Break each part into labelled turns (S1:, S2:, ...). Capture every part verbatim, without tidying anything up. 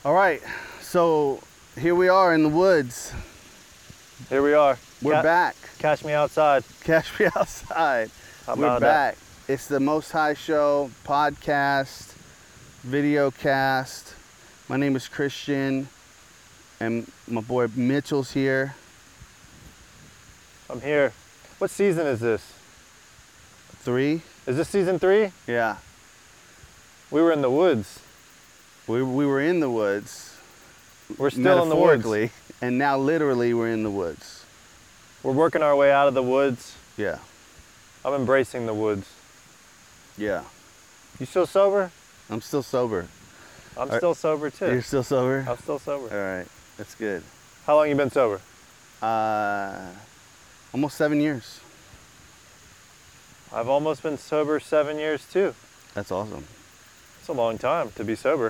S1: All right, so here we are in the woods.
S2: Here we are.
S1: We're
S2: Ca-
S1: back.
S2: Catch me outside.
S1: Catch me outside.
S2: How
S1: We're
S2: about
S1: back. It's the Most High Show podcast, video cast. My name is Christian, and my boy Mitchell's here.
S2: that? I'm here. What season is this?
S1: Three?
S2: Is this season three?
S1: Yeah.
S2: We were in the woods.
S1: We, we were in the woods.
S2: We're still in the woods.
S1: Metaphorically, and now literally we're in the woods.
S2: We're working our way out of the woods.
S1: Yeah.
S2: I'm embracing the woods.
S1: Yeah.
S2: You still sober?
S1: I'm still sober.
S2: I'm
S1: Are-
S2: still sober too.
S1: You're still sober?
S2: I'm still sober.
S1: All right. That's good.
S2: How long you been sober?
S1: Uh, almost seven years.
S2: I've almost been sober seven years too.
S1: That's awesome.
S2: It's a long time to be sober.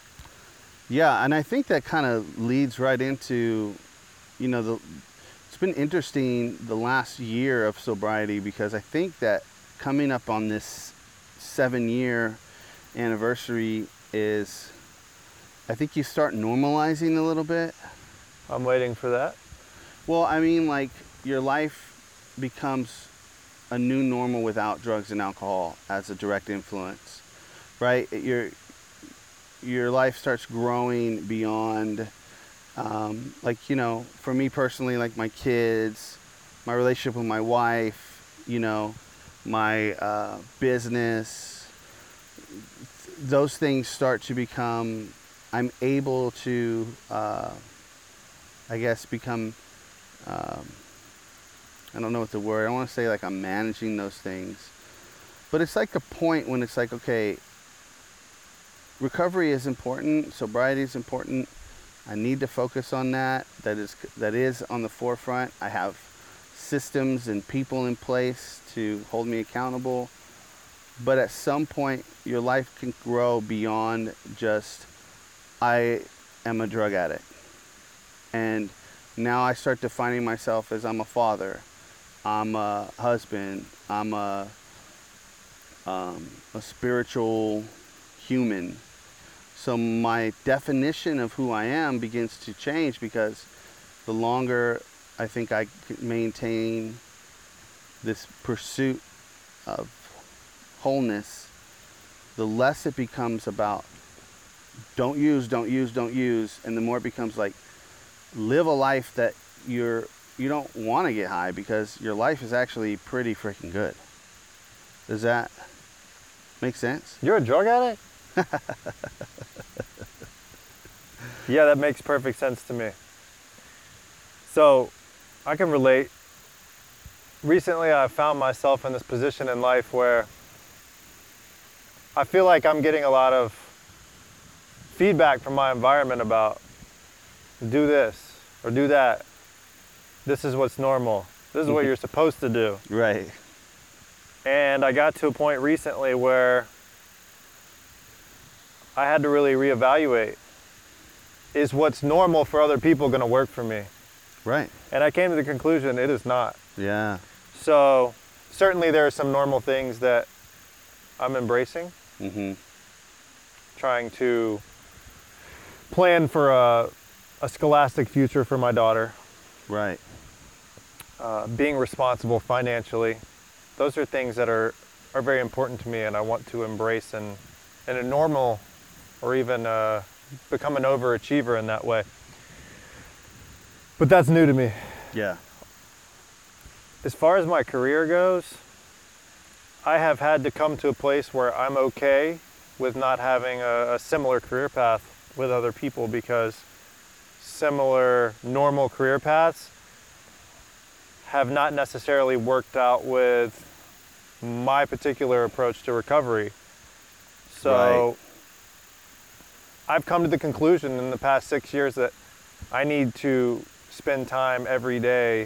S1: Yeah, and I think that kind of leads right into, you know, the it's been interesting the last year of sobriety, because I think that coming up on this seven-year anniversary is, I think you start normalizing a little bit.
S2: I'm waiting for that.
S1: Well, I mean, like, your life becomes a new normal without drugs and alcohol as a direct influence, right? Your your life starts growing beyond, um, like, you know, for me personally, like my kids, my relationship with my wife, you know, my uh, business, those things start to become, I'm able to, uh, I guess, become, um, I don't know what the word, I don't want to say like I'm managing those things, but it's like a point when it's like, okay, recovery is important, sobriety is important, I need to focus on that, that is, that is on the forefront. I have systems and people in place to hold me accountable, but at some point your life can grow beyond just, I am a drug addict. And now I start defining myself as I'm a father, I'm a husband, I'm a, um, a spiritual human. So my definition of who I am begins to change, because the longer I think I maintain this pursuit of wholeness, the less it becomes about don't use, don't use, don't use, and the more it becomes like live a life that you're you don't want to get high, because your life is actually pretty freaking good. Does that make sense?
S2: You're a drug addict? Yeah, that makes perfect sense to me. So, I can relate. Recently, I found myself in this position in life where I feel like I'm getting a lot of feedback from my environment about do this or do that. This is what's normal. This is what you're supposed to do.
S1: Right.
S2: And I got to a point recently where I had to really reevaluate, is what's normal for other people going to work for me?
S1: Right.
S2: And I came to the conclusion it is not.
S1: Yeah.
S2: So certainly there are some normal things that I'm embracing,
S1: Mm-hmm.
S2: trying to plan for a, a scholastic future for my daughter,
S1: Right.
S2: uh, being responsible financially. Those are things that are, are very important to me, and I want to embrace and in a normal, or even uh, become an overachiever in that way. But that's new to me.
S1: Yeah.
S2: As far as my career goes, I have had to come to a place where I'm okay with not having a, a similar career path with other people, because similar normal career paths have not necessarily worked out with my particular approach to recovery. So
S1: Right.
S2: I've come to the conclusion in the past six years that I need to spend time every day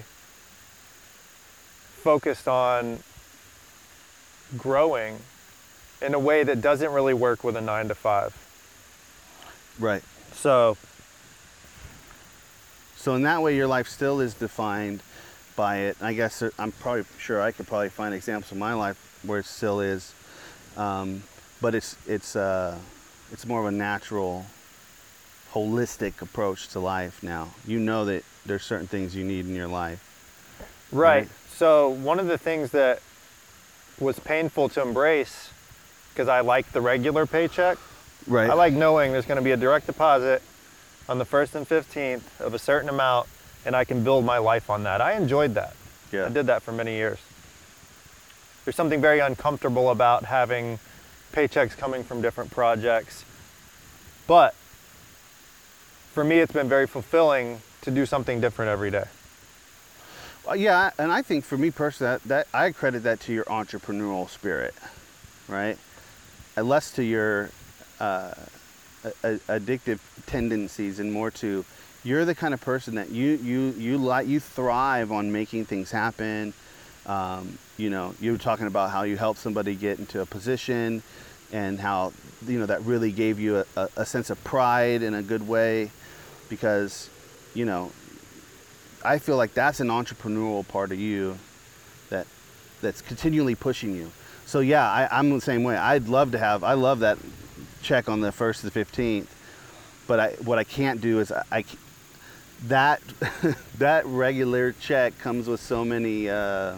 S2: focused on growing in a way that doesn't really work with a nine to five.
S1: Right.
S2: So
S1: So in that way, your life still is defined by it. I guess there- I'm probably sure I could probably find examples of my life where it still is, um, but it's it's uh, it's more of a natural holistic approach to life now. You know that there's certain things you need in your life.
S2: Right.
S1: Right.
S2: So one of the things that was painful to embrace, because I like the regular paycheck,
S1: Right.
S2: I like knowing there's going to be a direct deposit on the first and fifteenth of a certain amount, and I can build my life on that. I enjoyed that.
S1: Yeah.
S2: I did that for many years. There's something very uncomfortable about having paychecks coming from different projects. But for me, it's been very fulfilling to do something different every day.
S1: Well, yeah, and I think for me personally, that, that I credit that to your entrepreneurial spirit, right? And less to your uh, a, a, addictive tendencies, and more to you're the kind of person that you you you like you thrive on making things happen. Um, you know, you were talking about how you helped somebody get into a position, and how you know that really gave you a, a, a sense of pride in a good way, because you know. I feel like that's an entrepreneurial part of you that that's continually pushing you. So yeah, I, I'm the same way. I'd love to have, I love that check on the first to the fifteenth, but I, what I can't do is I, I that, that regular check comes with so many uh,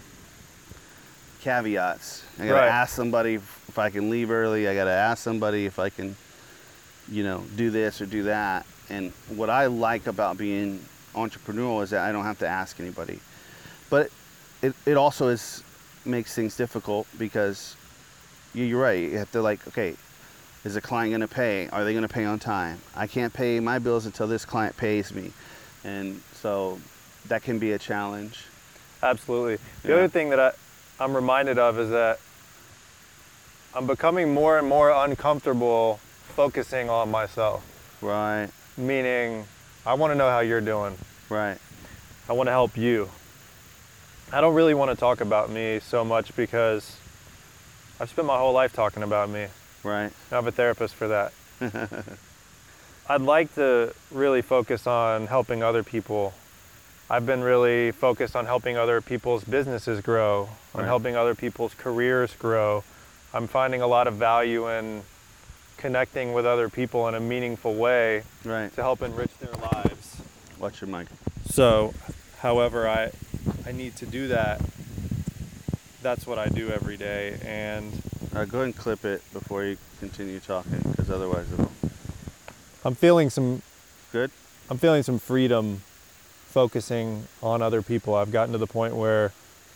S1: caveats. I gotta
S2: Right.
S1: ask somebody if I can leave early. I gotta ask somebody if I can, you know, do this or do that. And what I like about being entrepreneurial is that I don't have to ask anybody, but it, it also is makes things difficult, because you, you're right, you have to like, okay, is the client going to pay? Are they going to pay on time? I can't pay my bills until this client pays me, and so that can be a challenge.
S2: Absolutely. The
S1: Yeah.
S2: other thing that I, I'm reminded of is that I'm becoming more and more uncomfortable focusing on myself.
S1: Right,
S2: Meaning, I want to know how you're doing.
S1: right,
S2: I want to help you. I don't really want to talk about me so much, because I've spent my whole life talking about me.
S1: right,
S2: I have a therapist for that. I'd like to really focus on helping other people. I've been really focused on helping other people's businesses grow, on
S1: Right.
S2: helping other people's careers grow. I'm finding a lot of value in connecting with other people in a meaningful way
S1: right.
S2: to help enrich their lives.
S1: Watch your mic.
S2: So, however I I need to do that, that's what I do every day. And
S1: All right, go ahead and clip it before you continue talking, because otherwise it'll.
S2: I'm feeling some
S1: Good?
S2: I'm feeling some freedom focusing on other people. I've gotten to the point where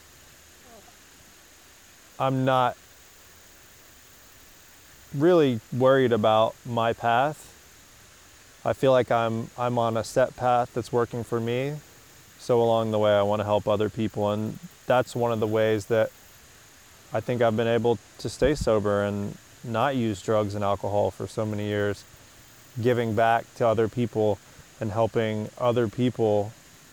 S2: I'm not really worried about my path. I feel like I'm I'm on a set path that's working for me. So along the way, I want to help other people, and that's one of the ways that I think I've been able to stay sober and not use drugs and alcohol for so many years. Giving back to other people and helping other people.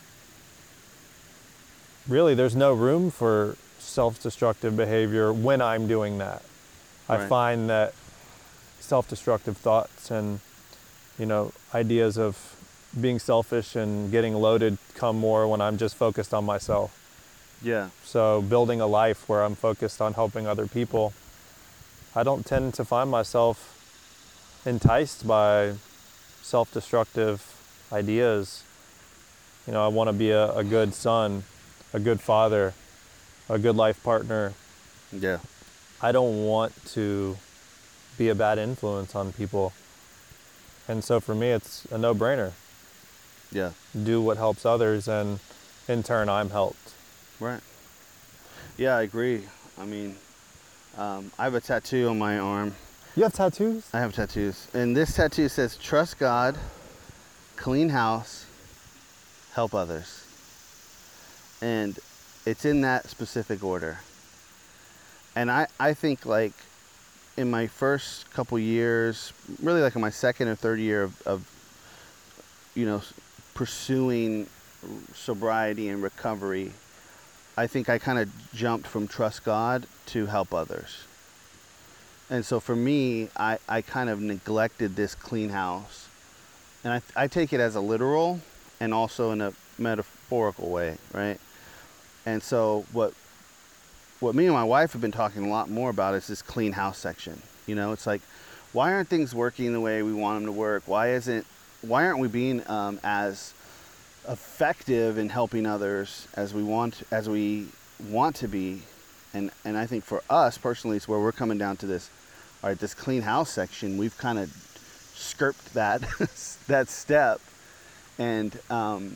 S2: Really, there's no room for self-destructive behavior when I'm doing that. I
S1: Right.
S2: find that self-destructive thoughts and, you know, ideas of being selfish and getting loaded come more when I'm just focused on myself.
S1: Yeah.
S2: So building a life where I'm focused on helping other people, I don't tend to find myself enticed by self-destructive ideas. You know, I want to be a, a good son, a good father, a good life partner.
S1: Yeah.
S2: I don't want to be a bad influence on people. And so for me, it's a no-brainer.
S1: Yeah.
S2: Do what helps others, and in turn, I'm helped.
S1: Right. Yeah, I agree. I mean, um, I have a tattoo on my arm.
S2: You have tattoos?
S1: I have tattoos. And this tattoo says, trust God, clean house, help others. And it's in that specific order. And I, I think like in my first couple years, really like in my second or third year of, of you know, pursuing sobriety and recovery, I think I kind of jumped from trust God to help others. And so for me, I, I kind of neglected this clean house. And I, I take it as a literal and also in a metaphorical way, right? And so what what me and my wife have been talking a lot more about is this clean house section. You know, it's like, why aren't things working the way we want them to work? Why isn't why aren't we being um, as effective in helping others as we want as we want to be? And and I think for us personally, it's where we're coming down to this. All right, this clean house section, we've kind of skirped that that step, and um,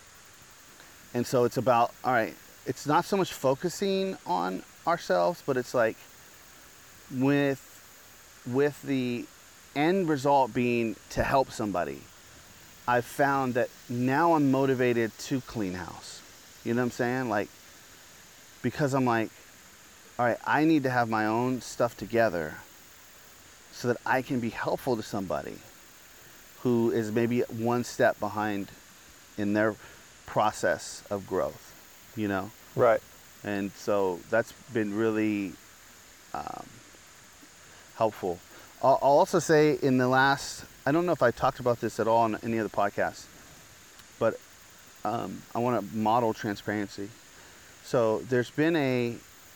S1: and so it's about, all right, it's not so much focusing on ourselves, but it's like with with the end result being to help somebody. I've found that now I'm motivated to clean house. You know what I'm saying? Like, because I'm like, all right, I need to have my own stuff together so that I can be helpful to somebody who is maybe one step behind in their process of growth, you know?
S2: Right.
S1: And so that's been really um, helpful. I'll, I'll also say in the last, I don't know if I talked about this at all on any of the podcasts, but um, I want to model transparency. So there's been a,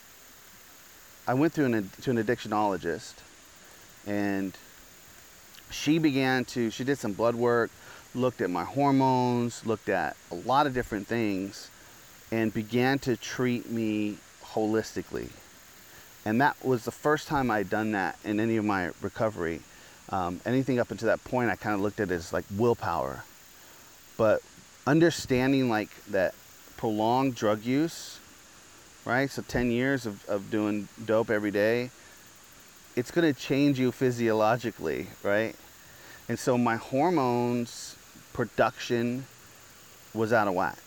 S1: I went through an, to an addictionologist, and she began to, she did some blood work, looked at my hormones, looked at a lot of different things, and began to treat me holistically. And that was the first time I'd done that in any of my recovery. Um, anything up until that point, I kind of looked at it as like willpower. But understanding like that prolonged drug use, right? So ten years of, of doing dope every day, it's going to change you physiologically, right? And so my hormones production was out of whack.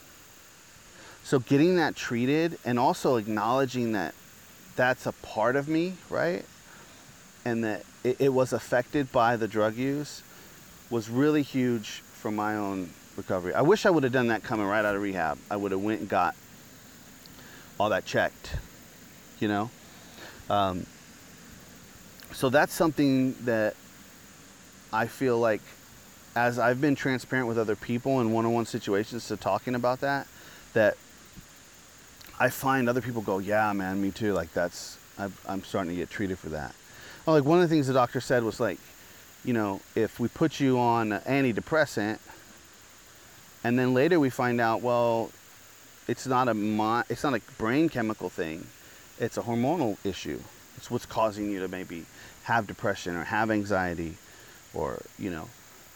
S1: So getting that treated and also acknowledging that that's a part of me, right? And that it, it was affected by the drug use was really huge for my own recovery. I wish I would have done that coming right out of rehab. I would have went and got all that checked, you know? Um, so that's something that I feel like as I've been transparent with other people in one-on-one situations to talking about that, that I find other people go, yeah, man, me too. Like that's, I've, I'm starting to get treated for that. Well, like one of the things the doctor said was like, you know, if we put you on an antidepressant and then later we find out, well, it's not a mi- it's not a brain chemical thing. It's a hormonal issue. It's what's causing you to maybe have depression or have anxiety or, you know,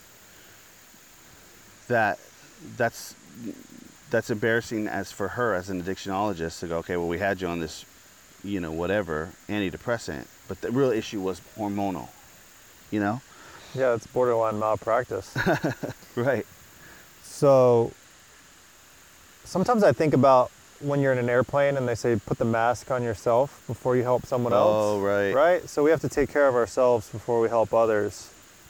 S1: that that's, that's embarrassing as for her as an addictionologist to go, okay, well, we had you on this, you know, whatever, antidepressant, but the real issue was hormonal, you know?
S2: Yeah, it's borderline malpractice.
S1: Right.
S2: So sometimes I think about when you're in an airplane and they say put the mask on yourself before you help someone else.
S1: Oh, right.
S2: Right? So we have to take care of ourselves before we help others.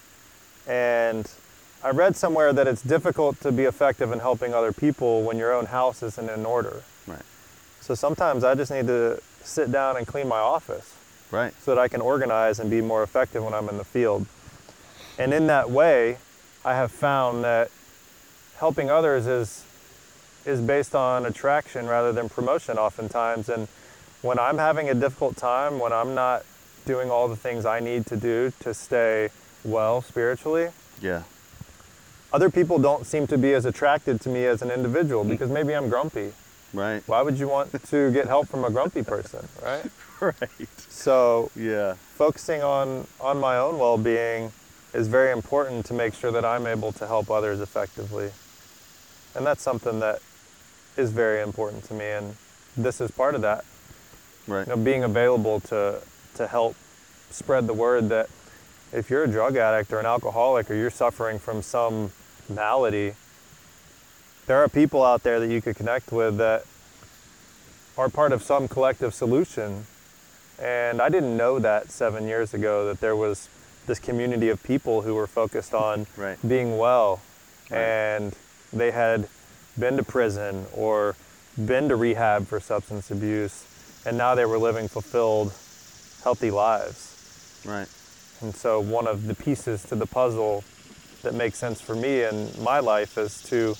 S2: And I read somewhere that it's difficult to be effective in helping other people when your own house isn't in order.
S1: Right.
S2: So sometimes I just need to sit down and clean my office.
S1: Right.
S2: So that I can organize and be more effective when I'm in the field. And in that way, I have found that helping others is is based on attraction rather than promotion oftentimes. And when I'm having a difficult time, when I'm not doing all the things I need to do to stay well spiritually,
S1: Yeah.
S2: other people don't seem to be as attracted to me as an individual because maybe I'm grumpy.
S1: Right.
S2: Why would you want to get help from a grumpy person, right?
S1: Right.
S2: So
S1: Yeah.
S2: focusing on, on my own well-being is very important to make sure that I'm able to help others effectively. And that's something that is very important to me, and this is part of that.
S1: Right.
S2: You know, being available to, to help spread the word that if you're a drug addict or an alcoholic or you're suffering from some malady, there are people out there that you could connect with that are part of some collective solution. And I didn't know that seven years ago, that there was this community of people who were focused on
S1: Right.
S2: being well.
S1: Right.
S2: And they had been to prison or been to rehab for substance abuse, and now they were living fulfilled, healthy lives.
S1: Right.
S2: And so one of the pieces to the puzzle that makes sense for me in my life is to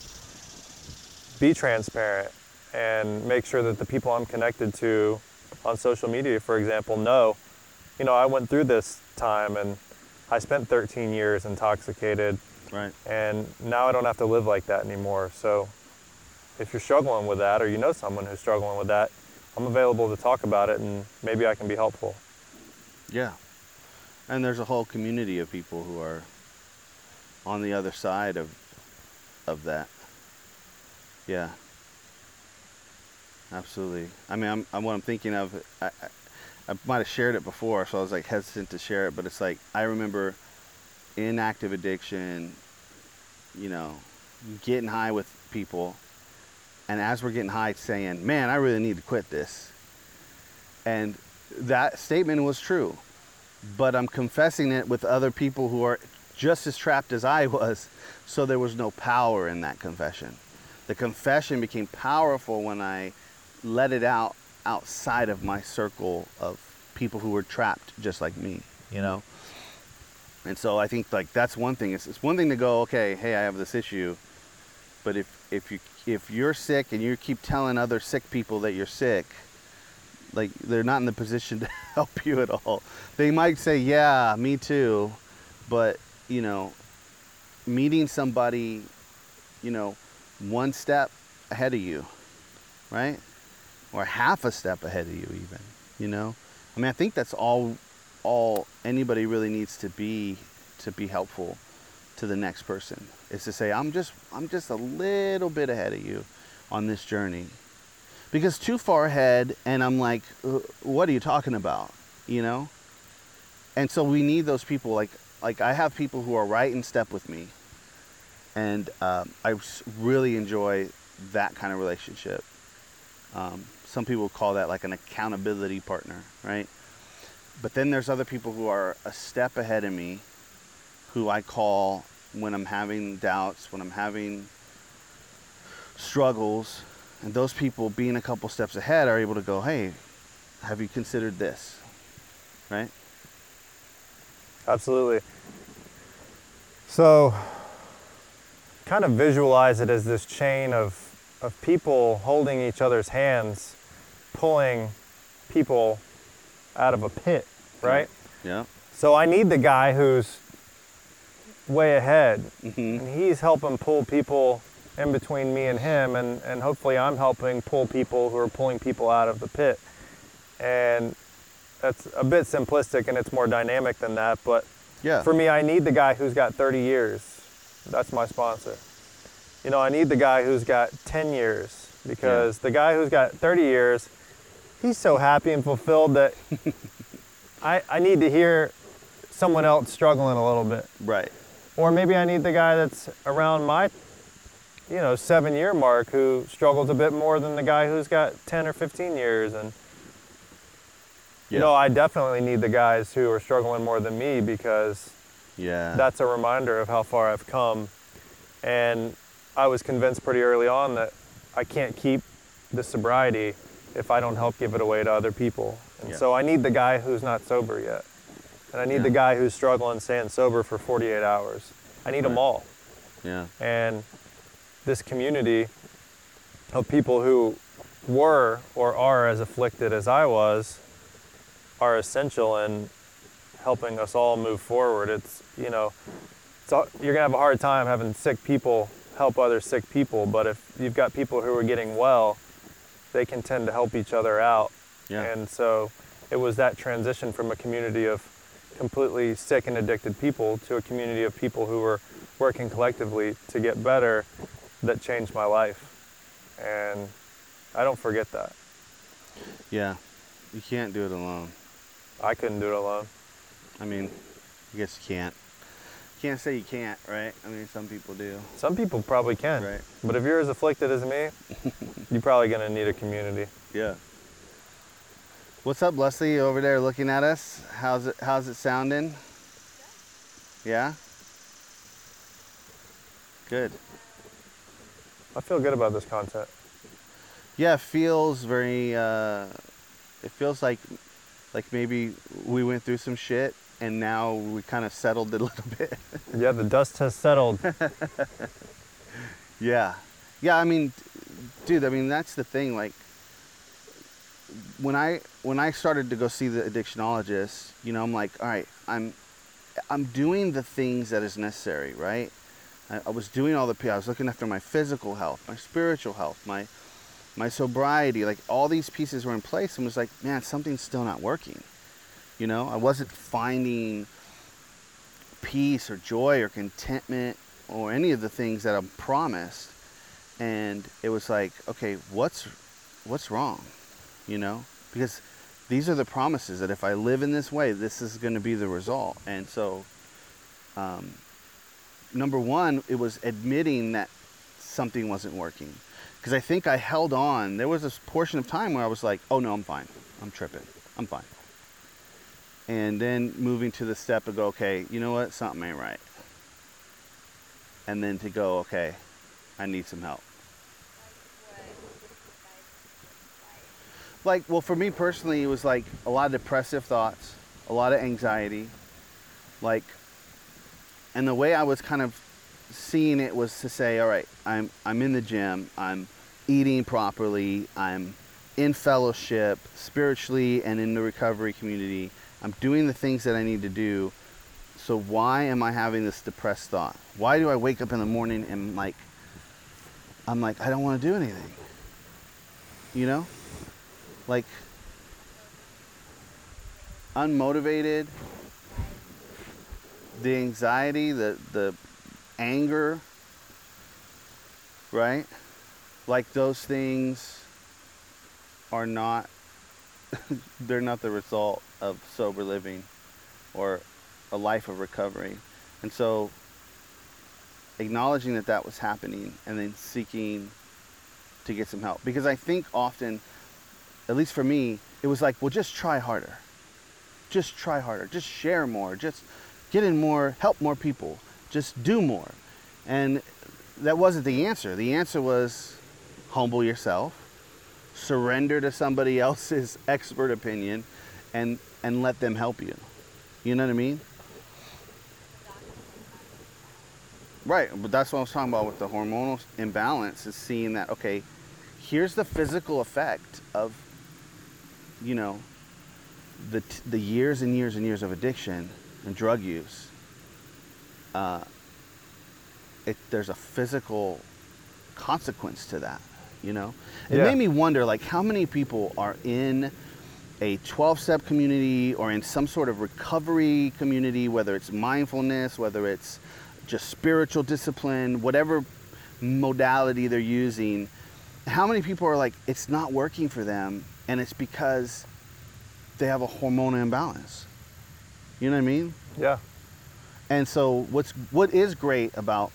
S2: be transparent and make sure that the people I'm connected to on social media, for example, know, you know, I went through this time and I spent thirteen years intoxicated.
S1: Right.
S2: And now I don't have to live like that anymore. So if you're struggling with that, or you know someone who's struggling with that, I'm available to talk about it, and maybe I can be helpful.
S1: Yeah. And there's a whole community of people who are on the other side of of that. Yeah. Absolutely. I mean, I'm, I'm what I'm thinking of. I, I, I might have shared it before, so I was like hesitant to share it. But it's like I remember in active addiction, you know, getting high with people, and as we're getting high, saying, "Man, I really need to quit this." And that statement was true, but I'm confessing it with other people who are just as trapped as I was, so there was no power in that confession. The confession became powerful when I let it out outside of my circle of people who were trapped just like me, you know? And so I think like that's one thing. It's, it's one thing to go, okay, hey, I have this issue, but if, if, you, if you're sick and you keep telling other sick people that you're sick, like they're not in the position to help you at all. They might say, yeah, me too, but you know, meeting somebody, you know, one step ahead of you, right? Or half a step ahead of you even, you know? I mean, I think that's all all anybody really needs to be to be helpful to the next person, is to say, I'm just I'm just a little bit ahead of you on this journey. Because too far ahead, and I'm like, what are you talking about? You know? And so we need those people. Like, like I have people who are right in step with me. And um, I really enjoy that kind of relationship. Um, some people call that like an accountability partner, right? But then there's other people who are a step ahead of me, who I call when I'm having doubts, when I'm having struggles. And those people, being a couple steps ahead, are able to go, hey, have you considered this? Right?
S2: Absolutely. So kind of visualize it as this chain of, of people holding each other's hands, pulling people out of a pit, right?
S1: Yeah.
S2: So I need the guy who's way ahead,
S1: Mm-hmm.
S2: and he's helping pull people in between me and him, and, and hopefully I'm helping pull people who are pulling people out of the pit. And that's a bit simplistic, and it's more dynamic than that, but
S1: Yeah.
S2: for me, I need the guy who's got thirty years. That's my sponsor. You know, I need the guy who's got ten years, because yeah. the guy who's got thirty years, he's so happy and fulfilled that I, I need to hear someone else struggling a little bit.
S1: Right.
S2: Or maybe I need the guy that's around my, you know, seven year mark who struggles a bit more than the guy who's got ten or fifteen years. And, yeah. you know, I definitely need the guys who are struggling more than me, because
S1: yeah.
S2: that's a reminder of how far I've come. And I was convinced pretty early on that I can't keep the sobriety if I don't help give it away to other people. And yeah. so I need the guy who's not sober yet. And I need yeah. the guy who's struggling staying sober for forty-eight hours. I need right. them all.
S1: Yeah.
S2: And this community of people who were or are as afflicted as I was are essential in helping us all move forward. It's, you know, it's all, you're gonna have a hard time having sick people help other sick people, but if you've got people who are getting well, they can tend to help each other out.
S1: Yeah.
S2: And so it was that transition from a community of completely sick and addicted people to a community of people who were working collectively to get better that changed my life. And I don't forget that.
S1: Yeah, you can't do it alone.
S2: I couldn't do it alone.
S1: I mean, I guess you can't. You can't say you can't, right? I mean, some people do.
S2: Some people probably can.
S1: Right.
S2: But if you're as afflicted as me, you're probably going to need a community.
S1: Yeah. What's up, Leslie, over there looking at us? How's it how's it sounding? Yeah? Good.
S2: I feel good about this content.
S1: Yeah, it feels very uh it feels like like maybe we went through some shit and now we kind of settled it a little bit.
S2: Yeah, the dust has settled.
S1: Yeah. Yeah, I mean, dude, I mean, that's the thing, like when I when I started to go see the addictionologist, you know, I'm like, all right, I'm I'm doing the things that is necessary, right? I, I was doing all the P. I was looking after my physical health, my spiritual health, my my sobriety. Like all these pieces were in place, and was like, man, something's still not working. You know, I wasn't finding peace or joy or contentment or any of the things that I'm promised. And it was like, okay, what's what's wrong? You know, because these are the promises that if I live in this way, this is going to be the result. And so, um, number one, it was admitting that something wasn't working. Because I think I held on. There was this portion of time where I was like, oh no, I'm fine. I'm tripping. I'm fine. And then moving to the step to go, okay, you know what? Something ain't right. And then to go, okay, I need some help. Like, well, for me personally, it was like a lot of depressive thoughts, a lot of anxiety, like, and the way I was kind of seeing it was to say, all right, I'm I'm in the gym, I'm eating properly, I'm in fellowship spiritually and in the recovery community, I'm doing the things that I need to do. So why am I having this depressed thought? Why do I wake up in the morning and like, I'm like, I don't want to do anything, you know? Like, unmotivated, the anxiety, the, the anger, right? Like those things are not, they're not the result of sober living or a life of recovery. And so acknowledging that that was happening and then seeking to get some help. Because I think often, at least for me, it was like, well, just try harder. Just try harder. Just share more. Just get in more, help more people. Just do more. And that wasn't the answer. The answer was humble yourself, surrender to somebody else's expert opinion, and, and let them help you. You know what I mean? Right, but that's what I was talking about with the hormonal imbalance, is seeing that, okay, here's the physical effect of, you know, the t- the years and years and years of addiction and drug use. Uh, it, there's a physical consequence to that, you know? It
S2: Yeah.
S1: made me wonder, like, how many people are in a twelve-step community or in some sort of recovery community, whether it's mindfulness, whether it's just spiritual discipline, whatever modality they're using. How many people are like, it's not working for them, and it's because they have a hormonal imbalance? You know what I mean?
S2: Yeah.
S1: And so what's what is great about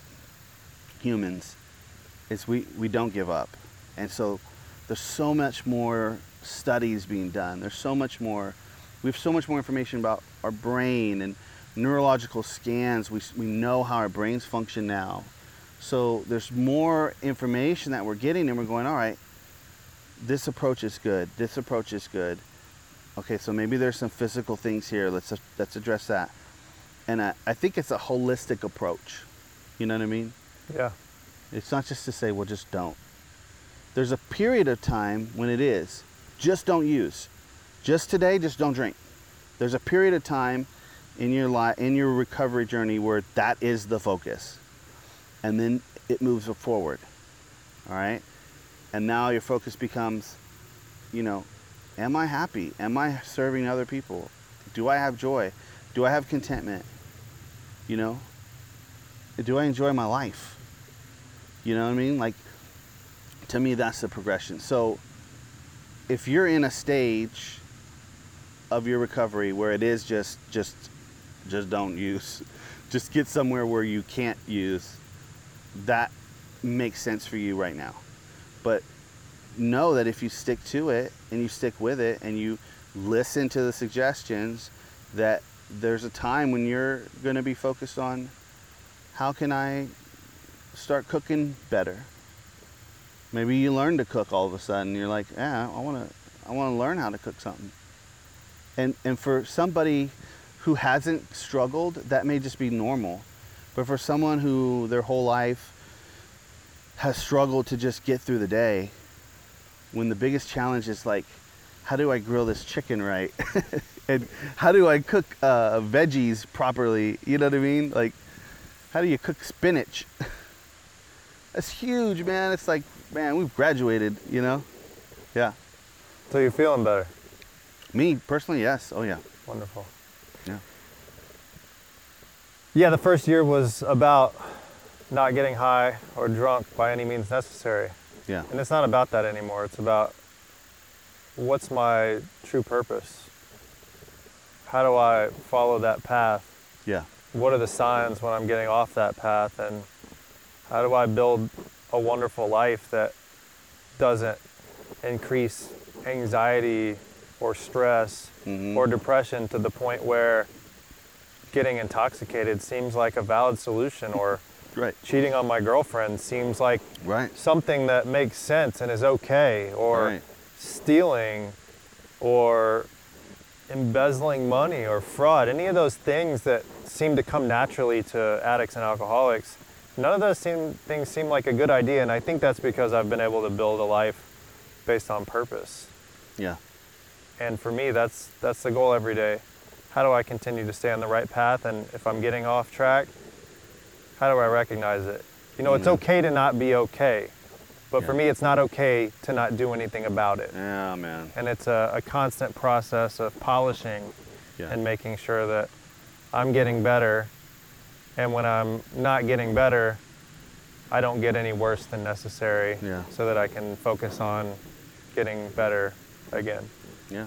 S1: humans is we, we don't give up. And so there's so much more studies being done. There's so much more, we have so much more information about our brain and neurological scans. We, we know how our brains function now. So there's more information that we're getting, and we're going, all right, this approach is good. This approach is good. Okay, so maybe there's some physical things here. Let's let's address that. And I, I think it's a holistic approach. You know what I mean?
S2: Yeah.
S1: It's not just to say, well, just don't. There's a period of time when it is, just don't use. Just today, just don't drink. There's a period of time in your life, in your recovery journey, where that is the focus. And then it moves forward. All right? And now your focus becomes, you know, am I happy? Am I serving other people? Do I have joy? Do I have contentment? You know? Do I enjoy my life? You know what I mean? Like, to me, that's the progression. So if you're in a stage of your recovery where it is just, just, just don't use, just get somewhere where you can't use, that makes sense for you right now. But know that if you stick to it and you stick with it and you listen to the suggestions, that there's a time when you're going to be focused on, how can I start cooking better? Maybe you learn to cook all of a sudden. You're like, yeah, I want to I want to learn how to cook something. And and for somebody who hasn't struggled, that may just be normal. But for someone who their whole life has struggled to just get through the day, when the biggest challenge is like, how do I grill this chicken right? And how do I cook uh, veggies properly? You know what I mean? Like, how do you cook spinach? That's huge, man. It's like, man, we've graduated, you know? Yeah.
S2: So you're feeling better?
S1: Me, personally, yes. Oh, yeah.
S2: Wonderful.
S1: Yeah.
S2: Yeah, the first year was about not getting high or drunk by any means necessary.
S1: Yeah.
S2: And it's not about that anymore. It's about what's my true purpose? How do I follow that path?
S1: Yeah.
S2: What are the signs when I'm getting off that path? And how do I build a wonderful life that doesn't increase anxiety or stress
S1: Mm-hmm.
S2: or depression to the point where getting intoxicated seems like a valid solution, or
S1: Right.
S2: cheating on my girlfriend seems like
S1: Right.
S2: something that makes sense and is okay, or
S1: Right.
S2: stealing or embezzling money or fraud, any of those things that seem to come naturally to addicts and alcoholics, none of those seem, things seem like a good idea. And I think that's because I've been able to build a life based on purpose.
S1: Yeah.
S2: And for me, that's that's the goal every day. How do I continue to stay on the right path? And if I'm getting off track, how do I recognize it? You know, it's
S1: Mhm.
S2: okay to not be okay. But for
S1: Yeah.
S2: me, it's not okay to not do anything about it.
S1: Yeah, man.
S2: And it's a, a constant process of polishing
S1: Yeah.
S2: and making sure that I'm getting better. And when I'm not getting better, I don't get any worse than necessary,
S1: Yeah.
S2: so that I can focus on getting better again.
S1: Yeah.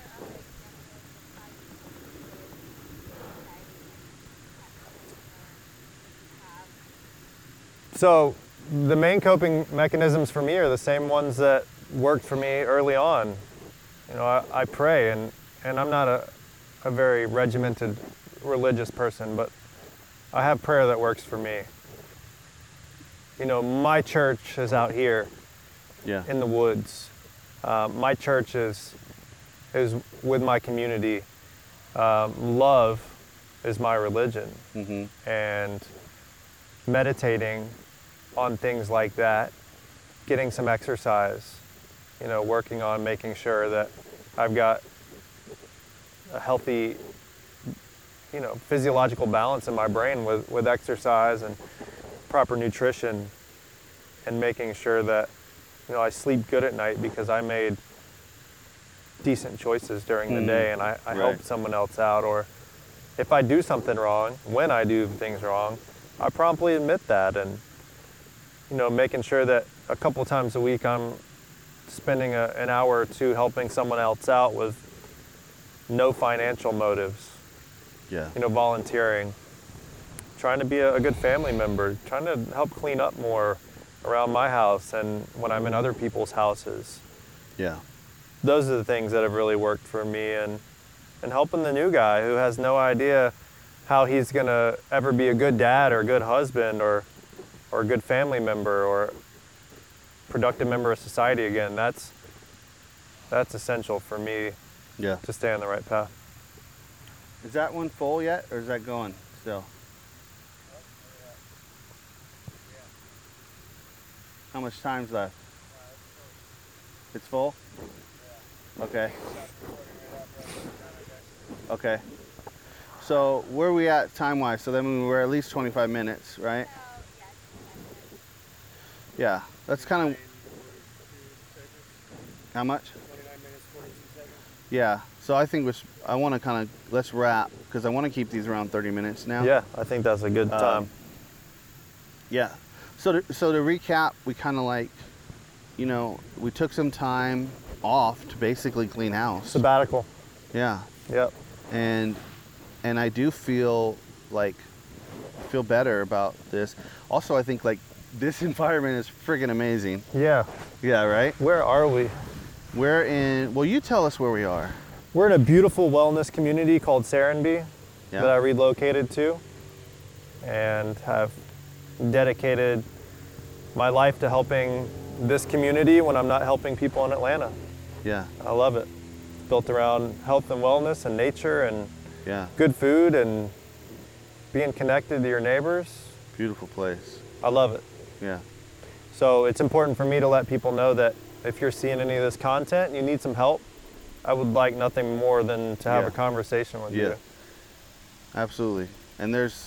S2: So the main coping mechanisms for me are the same ones that worked for me early on. You know, I, I pray, and, and I'm not a, a very regimented religious person, but I have prayer that works for me. You know, my church is out here
S1: Yeah.
S2: in the woods. Uh, my church is, is with my community. Um, love is my religion.
S1: Mm-hmm.
S2: And meditating on things like that, getting some exercise, you know, working on making sure that I've got a healthy, you know, physiological balance in my brain with, with exercise and proper nutrition, and making sure that, you know, I sleep good at night because I made decent choices during the
S1: Mhm.
S2: day, and I, I
S1: Right.
S2: helped someone else out. Or if I do something wrong, when I do things wrong, I promptly admit that, and, you know, making sure that a couple times a week I'm spending a, an hour or two helping someone else out with no financial motives,
S1: Yeah.
S2: you know, volunteering, trying to be a, a good family member, trying to help clean up more around my house and when I'm in other people's houses.
S1: Yeah.
S2: Those are the things that have really worked for me, and and helping the new guy who has no idea how he's gonna ever be a good dad or a good husband or or a good family member or productive member of society again. That's that's essential for me
S1: Yeah.
S2: to stay on the right path.
S1: Is that one full yet, or is that going still? How much time's left? It's full? Okay. Okay. So where are we at time-wise? So then we're at least twenty-five minutes, right? Yeah. That's kind of... How much? Yeah. So I think we should, I want to kind of, let's wrap, because I want to keep these around thirty minutes now.
S2: Yeah, I think that's a good
S1: Um,
S2: time.
S1: Yeah. So to, so to recap, we kind of like, you know, we took some time off to basically clean house.
S2: Sabbatical.
S1: Yeah.
S2: Yep.
S1: And and I do feel like feel better about this. Also, I think like this environment is friggin' amazing.
S2: Yeah.
S1: Yeah, right?
S2: Where are we?
S1: We're in, well, you tell us where we are.
S2: We're in a beautiful wellness community called Serenbe
S1: Yeah.
S2: that I relocated to and have dedicated my life to helping this community when I'm not helping people in Atlanta.
S1: Yeah.
S2: I love it. It's built around health and wellness and nature and
S1: Yeah.
S2: good food and being connected to your neighbors.
S1: Beautiful place.
S2: I love it.
S1: Yeah.
S2: So it's important for me to let people know that if you're seeing any of this content and you need some help, I would like nothing more than to have
S1: Yeah.
S2: a conversation with
S1: Yeah.
S2: you.
S1: Absolutely. And there's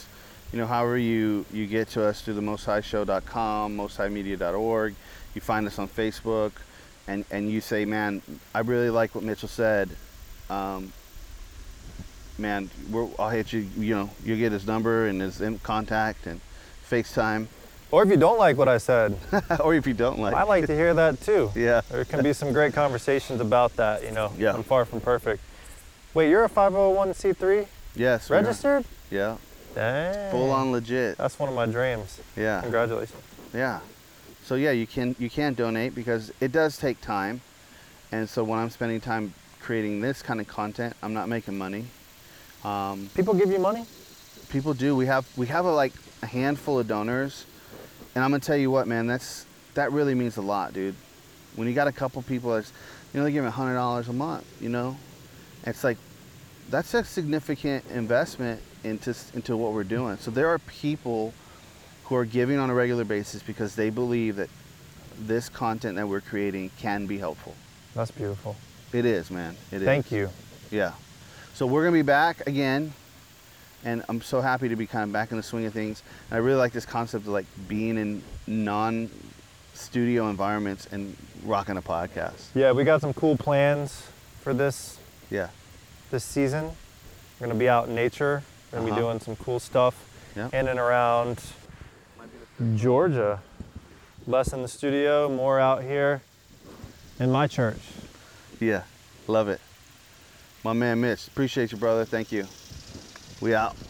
S1: you know, however you, you get to us through the most high show dot com, most high media dot org, you find us on Facebook, and, and you say, man, I really like what Mitchell said. Um, man, we're, I'll hit you, you know, you'll get his number and his in contact and FaceTime.
S2: Or if you don't like what I said.
S1: Or if you don't like
S2: I like to hear that too.
S1: Yeah.
S2: There can be some great conversations about that, you know.
S1: Yeah.
S2: I'm far from perfect. Wait, you're a five oh one c three?
S1: Yes. we are.
S2: Registered?
S1: Yeah.
S2: Dang.
S1: Full on legit.
S2: That's one of my dreams.
S1: Yeah.
S2: Congratulations.
S1: Yeah. So yeah, you can you can donate because it does take time. And so when I'm spending time creating this kind of content, I'm not making money. Um,
S2: People give you money?
S1: people do. We have we have a, like a handful of donors, and I'm gonna tell you what, man. That's that really means a lot, dude. When you got a couple people that's, you know, they give me a hundred dollars a month. You know, it's like that's a significant investment into into what we're doing. So there are people who are giving on a regular basis because they believe that this content that we're creating can be helpful.
S2: That's beautiful.
S1: It is, man. It is.
S2: Thank you.
S1: Yeah. So we're gonna be back again, and I'm so happy to be kind of back in the swing of things. And I really like this concept of like being in non-studio environments and rocking a podcast.
S2: Yeah, we got some cool plans for this
S1: Yeah.
S2: this season. We're gonna be out in nature. We're gonna
S1: Uh-huh.
S2: be doing some cool stuff
S1: Yeah.
S2: in and around Georgia. Less in the studio, more out here in my church.
S1: Yeah. Love it. My man Mitch, appreciate you, brother. Thank you. We out.